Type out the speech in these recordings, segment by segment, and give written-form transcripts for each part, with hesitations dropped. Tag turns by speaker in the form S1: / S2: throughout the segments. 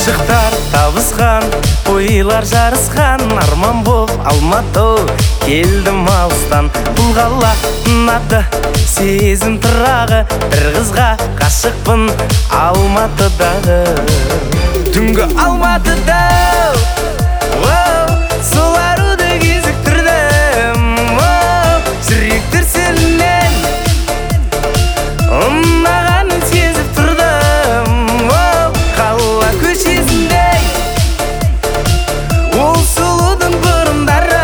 S1: Ғашықтар табысқан, ойлар жарысқан, арман боп Алматы келдім алыстан. Бұл қала ұнады, сезім тұрағы, бір қызға ғашықпын Алматыдағы. Түнгі Алматыда сол аруды кезіктірдім, жүректер сенен ұнағанын сезіп тұрдым. Қала көшесінде ол сұлудың бұрымдары,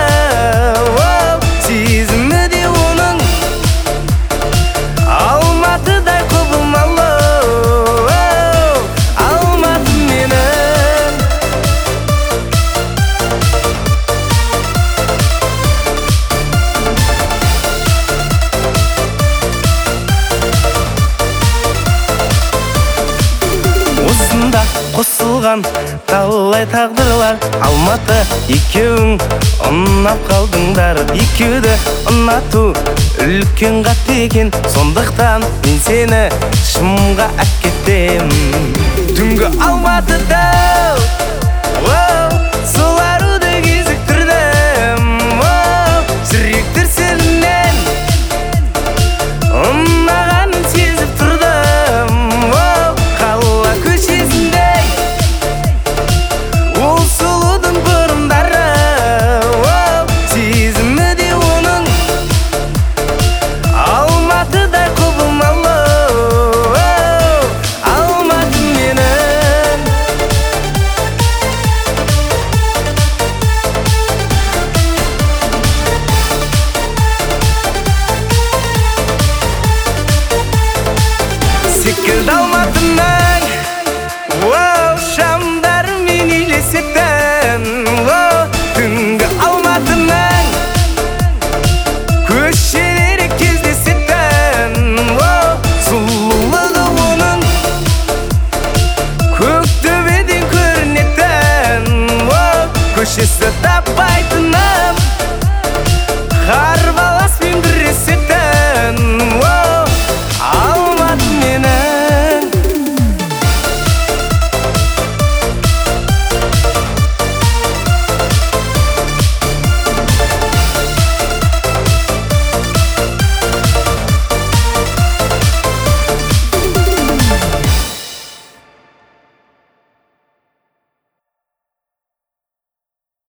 S1: сезімі де оның Алматыдай құбылмалы. Алматы менің осында қосылған талай тағдырлар. Алматы екеуің ұнап қалдыңдар. Екеуді ұнату үлкен қат екен, сондықтан мен сені шымға әкетем. Түнгі Алматыда